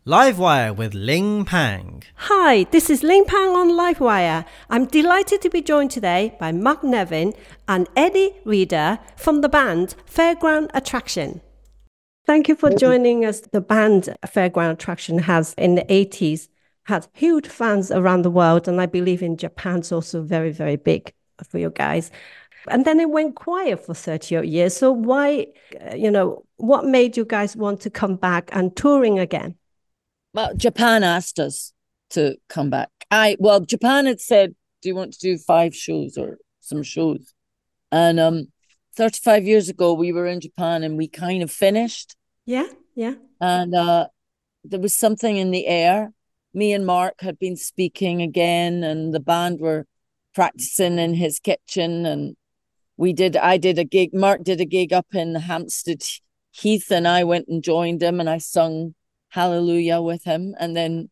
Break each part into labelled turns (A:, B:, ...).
A: Livewire with Ling Pang.
B: Hi, this is Ling Pang on Livewire. I'm delighted to be joined today by Mark Nevin and Eddie Reader from the band Fairground Attraction. Thank you for joining us. The band Fairground Attraction has, in the 80s, had huge fans around the world, and I believe in Japan's also very, very big for you guys. And then it went quiet for 30 odd years. So why, what made you guys want to come back and touring again?
C: Well, Japan asked us to come back. Japan had said, do you want to do 5 shows or some shows? And 35 years ago, we were in Japan and we kind of finished.
B: Yeah.
C: And there was something in the air. Me and Mark had been speaking again, and the band were practicing in his kitchen. And I did a gig. Mark did a gig up in Hampstead Heath, and I went and joined him, and I sung Hallelujah with him. And then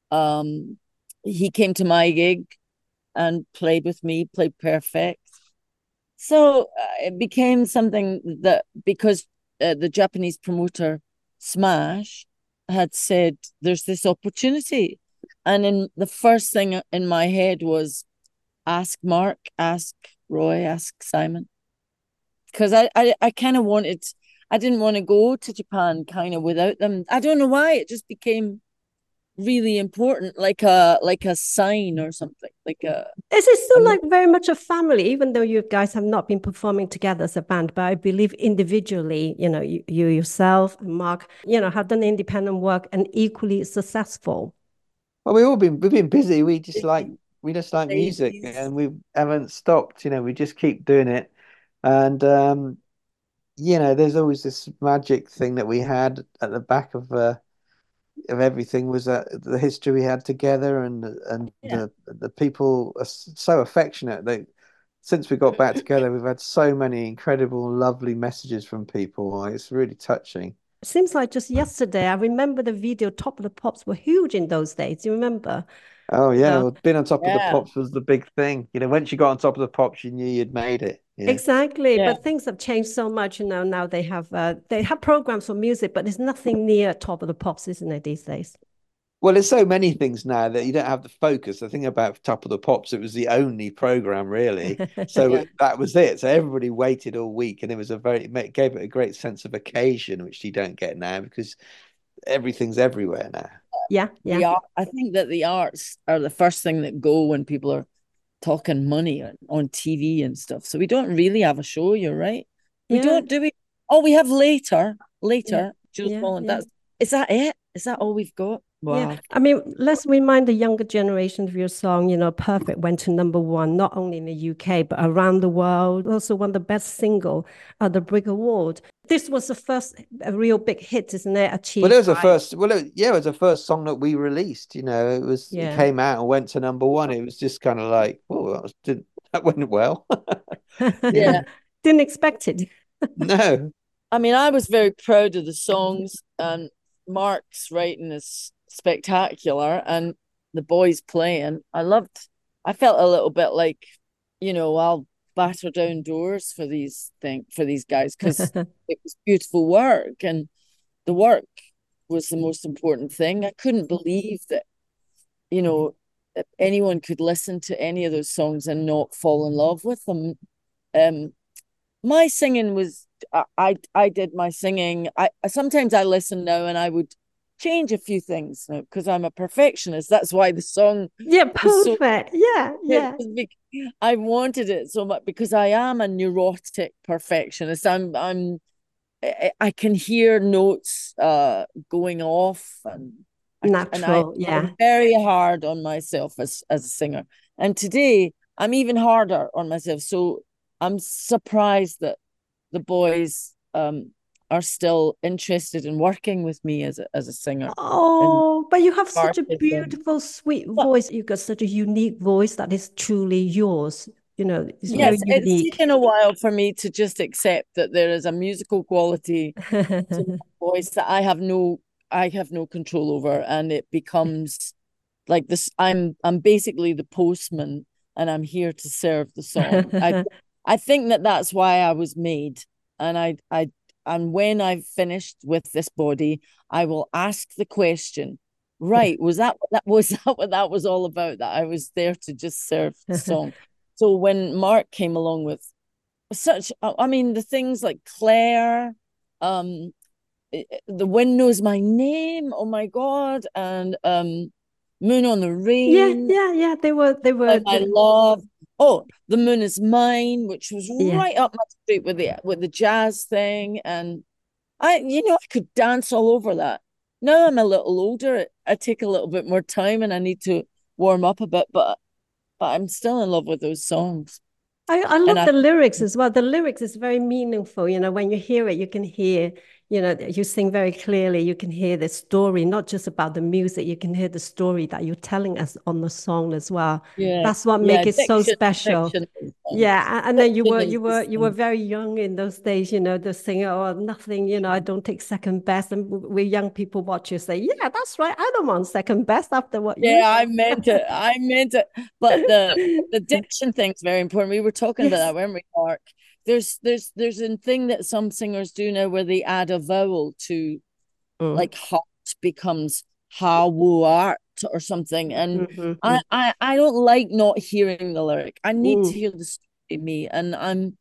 C: he came to my gig and played with me, played perfect. So it became something that, because the Japanese promoter Smash had said there's this opportunity, and in the first thing in my head was ask Mark, ask Roy, ask Simon, because I kind of wanted, I didn't want to go to Japan kind of without them. I don't know why. It just became really important, like a sign or something.
B: Is it still like very much a family, even though you guys have not been performing together as a band? But I believe individually, you yourself and Mark, have done independent work and equally successful.
D: Well, we've been busy. We just like music, and we haven't stopped. We just keep doing it. And there's always this magic thing that we had at the back of everything, was that the history we had together, and the people are so affectionate. Since we got back together, we've had so many incredible, lovely messages from people. It's really touching.
B: It seems like just yesterday, I remember the video Top of the Pops were huge in those days. Do you remember?
D: Oh yeah, well, being on top of the pops was the big thing. Once you got on top of the pops, you knew you'd made it.
B: Exactly. But things have changed so much. Now they have programs for music, but there's nothing near Top of the Pops, isn't it, these days?
D: Well, there's so many things now that you don't have the focus. The thing about Top of the Pops, it was the only program really. So that was it. So everybody waited all week, and it gave it a great sense of occasion, which you don't get now because everything's everywhere now.
B: Yeah.
C: I think that the arts are the first thing that go when people are talking money on TV and stuff. So we don't really have a show. You're right. We don't, do we? Oh, we have later. Jules Holland. Is that it? Is that all we've got? Wow.
B: Yeah. I mean, let's remind the younger generation of your song. Perfect went to #1, not only in the UK, but around the world. Also won the best single at the Brit Award. This was the first real big hit, isn't it? Achieved.
D: Well, it was the first. Well, it was the first song that we released. It came out and went to #1. It was just kind of like, oh, that went well.
B: Didn't expect it.
D: No.
C: I mean, I was very proud of the songs, and Mark's writing is spectacular, and the boys playing. I felt a little bit like, I'll batter down doors for these guys, because it was beautiful work, and the work was the most important thing. I couldn't believe that, anyone could listen to any of those songs and not fall in love with them. My singing was, I did my singing. I sometimes I listen now and I would change a few things because I'm a perfectionist. That's why the song
B: perfect.
C: I wanted it so much because I am a neurotic perfectionist. I can hear notes going off, and
B: natural.
C: I'm very hard on myself as a singer, and today I'm even harder on myself. So I'm surprised that the boys are still interested in working with me as a singer.
B: Oh, but you have such a beautiful, sweet voice. You've got such a unique voice that is truly yours. It's very unique.
C: It's taken a while for me to just accept that there is a musical quality to my voice that I have no control over, and it becomes like this. I'm basically the postman, and I'm here to serve the song. I think that's why I was made, and when I've finished with this body, I will ask the question, right, was that what that was all about? That I was there to just serve the song. So when Mark came along with such, I mean, the things like Claire, The Wind Knows My Name, oh my God, and Moon on the Rain,
B: yeah. They were
C: My Love. Oh, The Moon Is Mine, which was
B: Yeah.
C: right up my street with the jazz thing. And I could dance all over that. Now I'm a little older, I take a little bit more time and I need to warm up a bit, but I'm still in love with those songs.
B: I
C: And
B: love the lyrics as well. The lyrics is very meaningful. When you hear it, you can hear, you sing very clearly. You can hear the story, not just about the music. You can hear the story that you're telling us on the song as well.
C: yeah,
B: That's what makes it so
C: diction,
B: special.
C: diction.
B: Yeah, and then you
C: Diction
B: were
C: is
B: you were very young in those days, the singer, oh, nothing, I don't take second best. And we young people watch you say, yeah, that's right. I don't want second best after what you
C: Yeah, I meant it. I meant it. But the diction thing's very important. We were talking about
B: Yes.
C: that, weren't we, Mark? There's a thing that some singers do now where they add a vowel to, like heart becomes art or something. And I don't like not hearing the lyric. I need to hear the story, me. And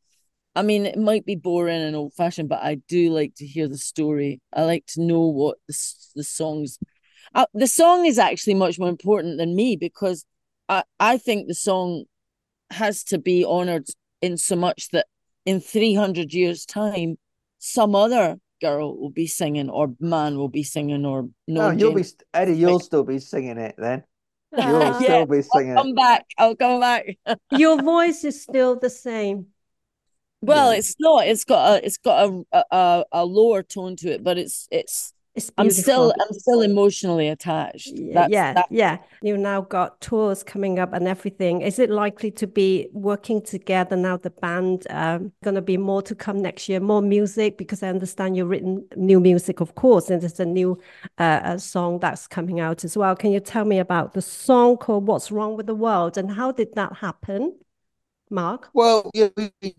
C: I mean, it might be boring and old fashioned, but I do like to hear the story. I like to know what the songs. The song is actually much more important than me, because I think the song has to be honored in so much that in 300 years' time, some other girl will be singing, or man will be singing, or
D: No, Eddie, you'll still be singing it then. You'll still be singing it.
C: I'll come back.
B: Your voice is still the same.
C: Well,
D: Yeah.
C: it's not. It's got a lower tone to it, but it's I'm
B: beautiful.
C: still emotionally attached.
B: Yeah. You now got tours coming up and everything. Is it likely to be working together now, the band? Going to be more to come next year, more music? Because I understand you've written new music, of course, and there's a new song that's coming out as well. Can you tell me about the song called What's Wrong with the World, and how did that happen, Mark?
D: Well, yeah,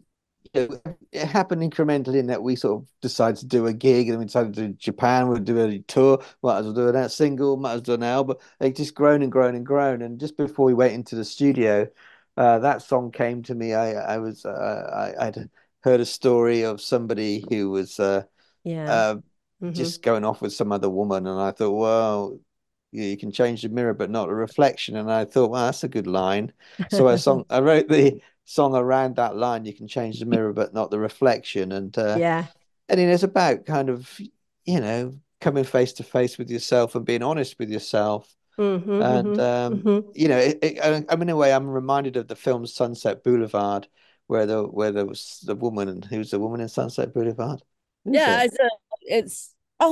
D: it happened incrementally in that we sort of decided to do a gig, and then we decided to do Japan. We'll do a tour. Might as well do that single. Might as well do an album. It just grown and grown and grown. And just before we went into the studio, that song came to me. I'd heard a story of somebody who was just going off with some other woman, and I thought, well, you can change the mirror, but not the reflection. And I thought, well, that's a good line. So I wrote the song around that line. You can change the mirror, but not the reflection. And it's about kind of, coming face to face with yourself and being honest with yourself. And in a way, I'm reminded of the film Sunset Boulevard, where there was the woman, and who's the woman in Sunset Boulevard?
C: It's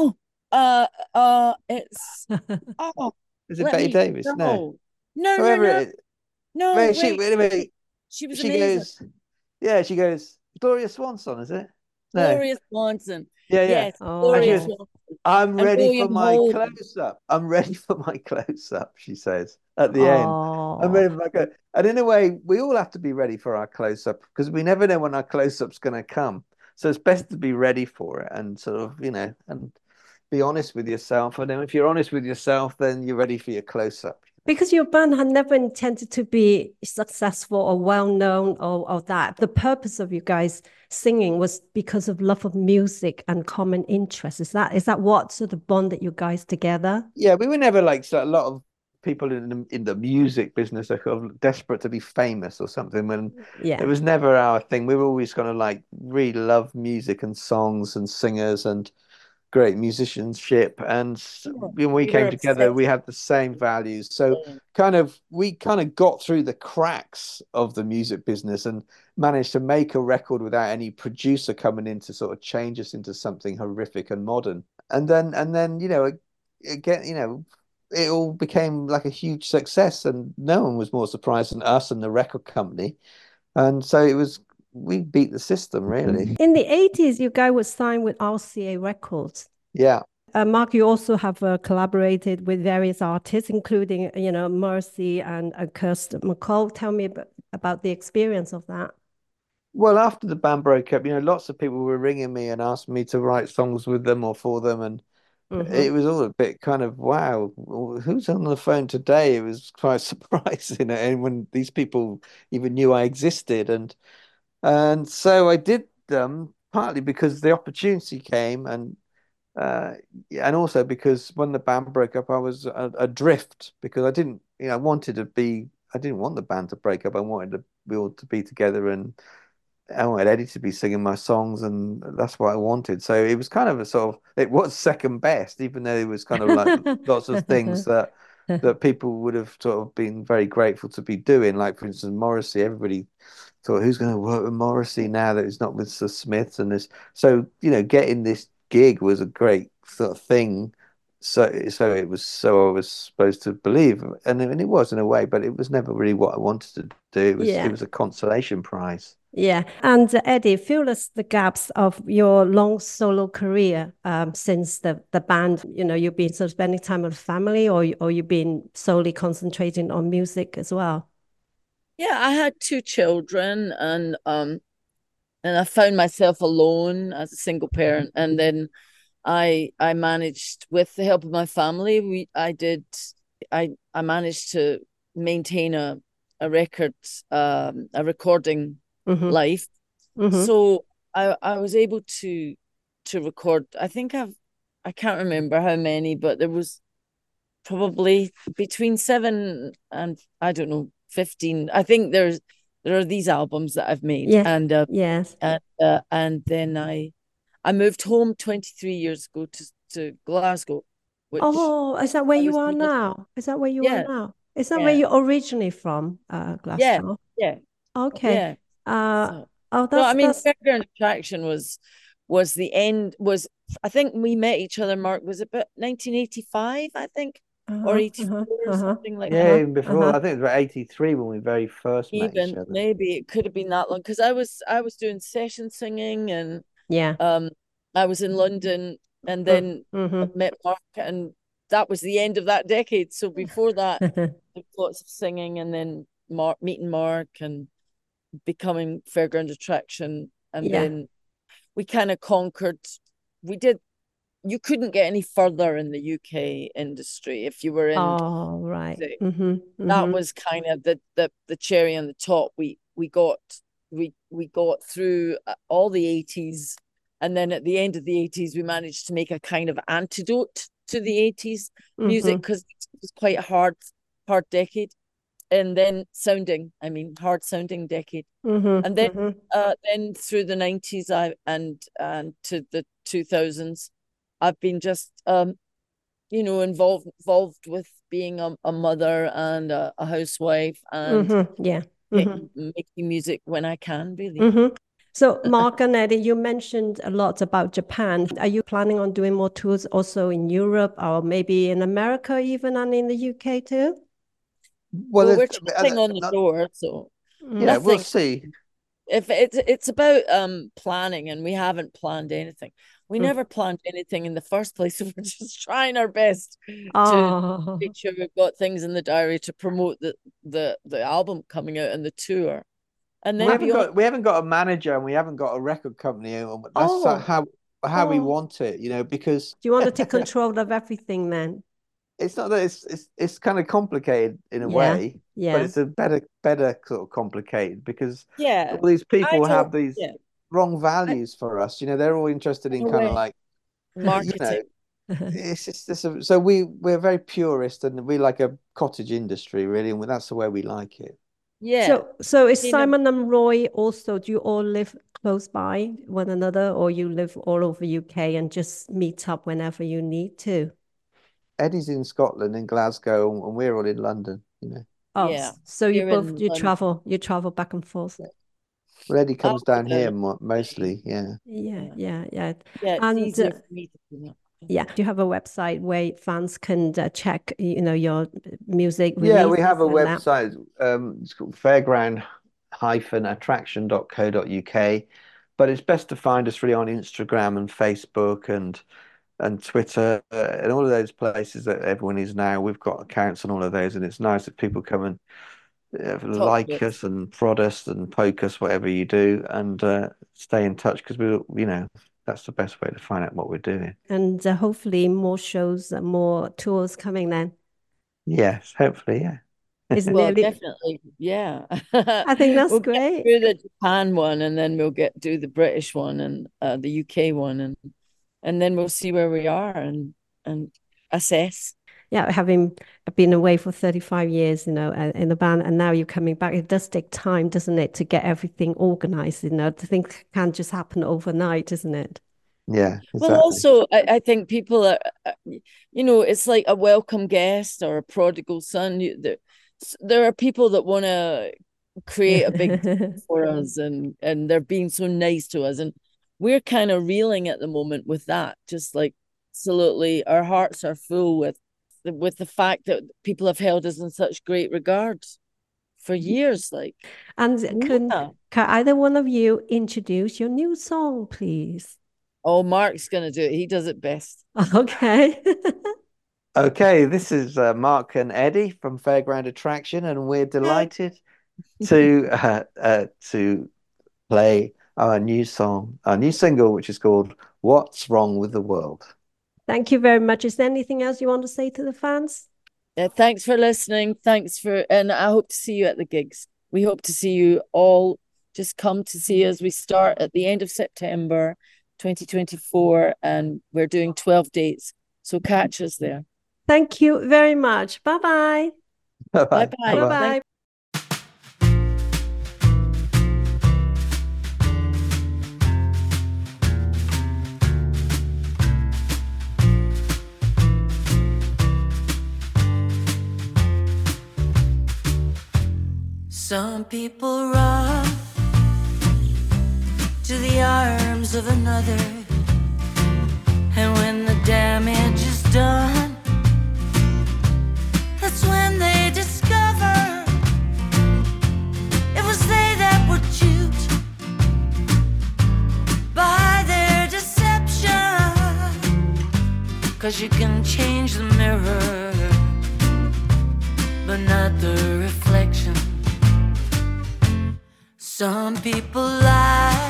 D: is it Betty Davis?
C: No.
D: Whoever
C: No,
D: wait,
C: wait. She was amazing.
D: She goes, Gloria Swanson, is it? No.
C: Gloria Swanson.
D: Yeah.
C: Yes, Gloria Swanson.
D: I'm ready for
C: William
D: my
C: Holden.
D: close-up. I'm ready for my close-up, she says at the end. I'm ready for my close. And in a way, we all have to be ready for our close-up, because we never know when our close-up's going to come. So it's best to be ready for it, and sort of, and be honest with yourself. And then if you're honest with yourself, then you're ready for your close-up.
B: Because your band had never intended to be successful or well-known or that. The purpose of you guys singing was because of love of music and common interest. Is that what sort of bonded you guys together?
D: Yeah, we were never like, so a lot of people in the music business are kind of desperate to be famous or something. And it was never our thing. We were always going to like really love music and songs and singers and great musicianship, and when we came together, we had the same values. So we kind of got through the cracks of the music business and managed to make a record without any producer coming in to sort of change us into something horrific and modern. And then again, it all became like a huge success, and no one was more surprised than us and the record company. And so we beat the system, really.
B: In the 80s, you guys were signed with RCA Records.
D: Yeah.
B: Mark, you also have collaborated with various artists, including, Mercy and Kirsten McCall. Tell me about the experience of that.
D: Well, after the band broke up, lots of people were ringing me and asking me to write songs with them or for them, and
B: Mm-hmm.
D: it was all a bit kind of wow, who's on the phone today? It was quite surprising, and when these people even knew I existed, and so I did them partly because the opportunity came, uh, and also because when the band broke up, I was adrift because I didn't, I wanted to be, I didn't want the band to break up. I wanted to we all to be together, and I wanted Eddie to be singing my songs, and that's what I wanted. So it was kind of a sort of, it was second best, even though it was kind of like lots of things that people would have sort of been very grateful to be doing. Like for instance, Morrissey, everybody thought, who's going to work with Morrissey now that he's not with the Smiths and this. So, getting this gig was a great sort of thing. So it was, so I was supposed to believe, and it was in a way, but it was never really what I wanted to do. It
B: Yeah.
D: was a consolation prize.
B: Yeah. And Eddie, fill us the gaps of your long solo career since the band, you've been sort of spending time with family, or you've been solely concentrating on music as well.
C: Yeah, I had two children, and I found myself alone as a single parent, and then I managed, with the help of my family, I managed to maintain a recording
B: Mm-hmm.
C: life.
B: Mm-hmm.
C: So I was able to record. I can't remember how many, but there was probably between seven and, I don't know, 15. I think there are these albums that I've made,
B: Yeah. Yes.
C: and then I moved home 23 years ago to Glasgow, which
B: Oh, is that where
C: I
B: you
C: was
B: are
C: most,
B: now? Is that where you are
C: yeah,
B: now? Is that where
C: yeah,
B: you're originally from,
C: yeah,
B: Glasgow?
C: yeah,
B: Okay.
C: yeah.
B: Uh,
C: So,
B: oh,
C: so
B: that's
C: I mean,
B: that's
C: Fairground Attraction was the end. Was I think we met each other, Mark, was about 1985, I think, or
B: uh-huh,
C: 84,
B: uh-huh,
C: or
B: uh-huh,
C: something like
D: Yeah,
C: that.
B: uh-huh,
D: even before,
B: uh-huh.
D: I think it was about 83 when we very first met each
C: Even
D: other.
C: maybe it could have been that long, because I was doing session singing, and
B: Yeah.
C: um I was in London, and then I
B: Mm-hmm.
C: met Mark, and that was the end of that decade. So before that, there was lots of singing, and then meeting Mark and becoming Fairground Attraction, and
B: Yeah.
C: then we kind of conquered. We did. You couldn't get any further in the UK industry if you were in
B: Oh, right.
C: music.
B: Mm-hmm.
C: That
B: Mm-hmm.
C: was kind of the cherry on the top. We got through all the 80s, and then at the end of the 80s we managed to make a kind of antidote to the 80s music,
B: Mm-hmm.
C: because it was quite a hard decade, and then sounding, I mean, hard sounding decade.
B: Mm-hmm.
C: And then
B: Mm-hmm.
C: then through the 90s, and to the 2000s, I've been just involved with being a mother and a housewife, and
B: Mm-hmm. Yeah. Mm-hmm.
C: making music when I can, really.
B: Mm-hmm. So, Mark and Eddie, you mentioned a lot about Japan. Are you planning on doing more tours also in Europe, or maybe in America even, and in the UK too?
D: Well,
C: Well, we're
D: there's,
C: tapping on the
D: not,
C: door, so
D: yeah, we'll
C: nothing.
D: see.
C: If it's about planning, and we haven't planned anything. We
B: Mm.
C: never planned anything in the first place. So we're just trying our best to make
B: Oh,
C: sure we've got things in the diary to promote the album coming out and the tour. And
D: We
C: then
D: haven't
C: beyond.
D: got we haven't got a manager and we haven't got a record company. That's
B: oh,
D: how we
B: oh.
D: want it, because
B: Do you want to take control of everything then?
D: it's not that it's kind of complicated in a
B: Yeah,
D: way, but
B: yeah,
D: it's a better sort of complicated because
C: Yeah,
D: all these
C: I
D: people
C: don't.
D: have these
C: Yeah,
D: wrong
C: I,
D: values for us. They're all interested
C: in
D: in
C: a
D: kind of
C: way,
D: like, you
C: marketing.
D: know, it's just this. So we're very purist and we like a cottage industry really, and that's the way we like it.
C: Yeah,
B: So is
C: you know,
B: Simon and Roy also, do you all live close by one another, or you live all over UK and just meet up whenever you need to?
D: Eddie's in Scotland, in Glasgow, and we're all in London.
B: Oh,
C: yeah.
B: so you
C: Here
B: both
C: in London.
B: you travel back and forth.
D: Well, Eddie
C: I'll
D: comes
C: go
D: down
C: down
D: here
C: every day.
D: mostly, yeah.
B: Yeah,
C: Yeah,
B: yeah, yeah.
C: yeah. It's
B: And
C: easier for me to do that.
B: yeah, do you have a website where fans can check, your music
D: Yeah, we
B: releases
D: have a
B: and that?
D: website. It's called fairground-attraction.co.uk. But it's best to find us really on Instagram and Facebook and Twitter and all of those places that everyone is now. We've got accounts on all of those, and it's nice that people come and like
C: Talk
D: us and prod us and poke us, whatever you do, and stay in touch because that's the best way to find out what we're doing.
B: And hopefully more shows, more tours coming then.
D: Yes, hopefully, yeah.
B: It's
C: Well,
B: nearly,
C: definitely, yeah.
B: I think that's
C: We'll
B: great.
C: get through the Japan one, and then we'll do the British one and the UK one, and then we'll see where we are and assess.
B: Yeah, having been away for 35 years, in the band, and now you're coming back, it does take time, doesn't it, to get everything organized, things can't just happen overnight, isn't it?
D: Yeah,
C: Well,
D: exactly.
C: also, I think people are, it's like a welcome guest or a prodigal son. There are people that want to create a big deal for us, and they're being so nice to us, and we're kind of reeling at the moment with that. Just like, absolutely, our hearts are full with the fact that people have held us in such great regard for years.
B: And
C: Yeah.
B: can either one of you introduce your new song, please?
C: Oh, Mark's gonna do it. He does it best.
B: Okay.
D: Okay, this is Mark and Eddie from Fairground Attraction, and we're delighted to play our new single, which is called "What's Wrong with the World."
B: Thank you very much. Is there anything else you want to say to the fans?
C: Thanks for listening. And I hope to see you at the gigs. We hope to see you all. Just come to see us. We start at the end of September 2024, and we're doing 12 dates. So catch us there.
B: Thank you very much. Bye-bye.
D: Bye-bye.
C: Bye-bye.
B: Bye-bye.
E: Some people run to the arms of another, and when the damage is done, that's when they discover it was they that were duped by their deception. 'Cause you can change the mirror, but not the reflection. Some people lie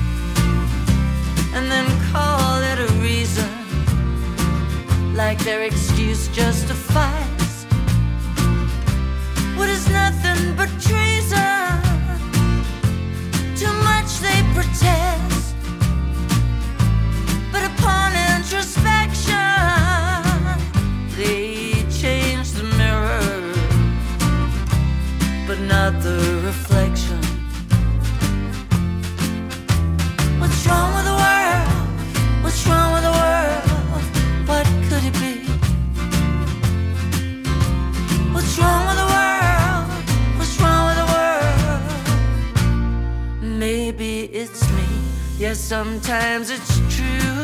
E: and then call it a reason, like their excuse justifies what is nothing but treason. Too much they protest, but upon introspection, they change the mirror, but not the reflection. What's wrong with the world? What's wrong with the world? What could it be? What's wrong with the world? What's wrong with the world? Maybe it's me. Yes, sometimes it's true.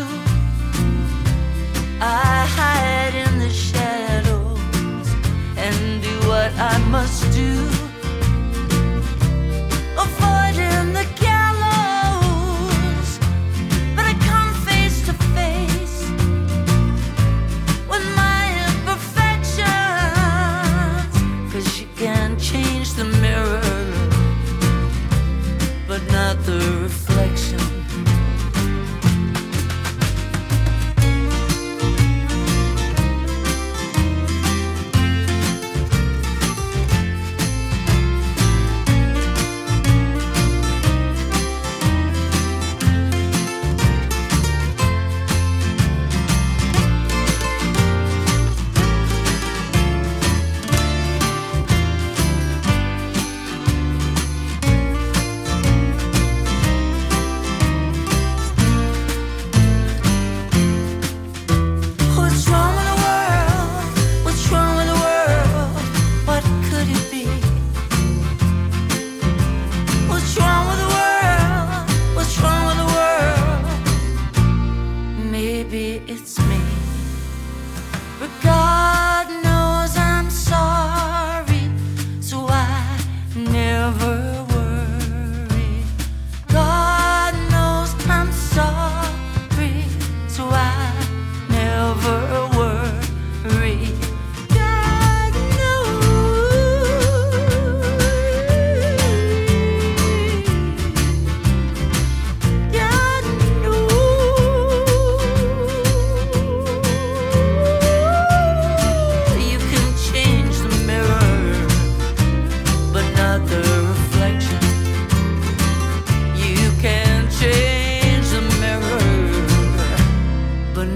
E: I hide in the shadows and do what I must do, avoiding the gallows, but I come face to face with my imperfections. 'Cause you can change the mirror, but not the reflection.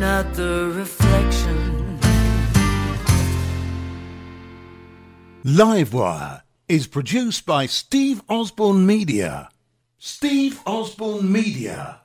E: not the reflection.
F: Livewire is produced by Steve Osborne Media. Steve Osborne Media.